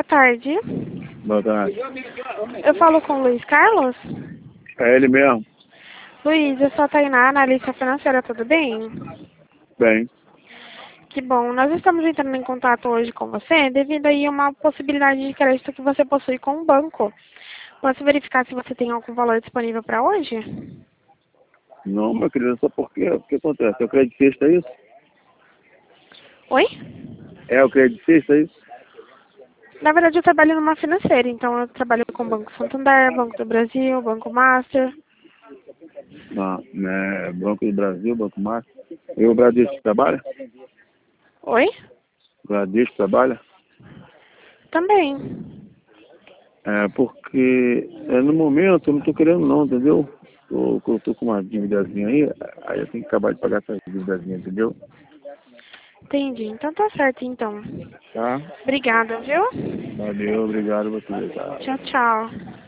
tarde. Boa tarde. Eu falo com o Luiz Carlos? É ele mesmo? Luiz, eu sou a Tainá, analista financeira, tudo bem? Bem. Que bom. Nós estamos entrando em contato hoje com você devido aí a uma possibilidade de crédito que você possui com o banco. Posso verificar se você tem algum valor disponível para hoje? Não, meu querido, só porque o que acontece? É o crédito sexta, é isso? Oi? É o crédito sexta, é isso? Na verdade, eu trabalho numa financeira, então eu trabalho com o Banco Santander, Banco do Brasil, Banco Master. Não, né? Banco do Brasil, Banco Mar. E o Bradesco trabalha? Oi? O Bradesco trabalha? Também. É porque no momento eu não tô querendo não, entendeu? Eu tô com uma dívidazinha aí eu tenho que acabar de pagar essa dívidazinha, entendeu? Entendi. Então tá certo, então. Tá? Obrigada, viu? Valeu, obrigado a você, tá? Tchau, tchau.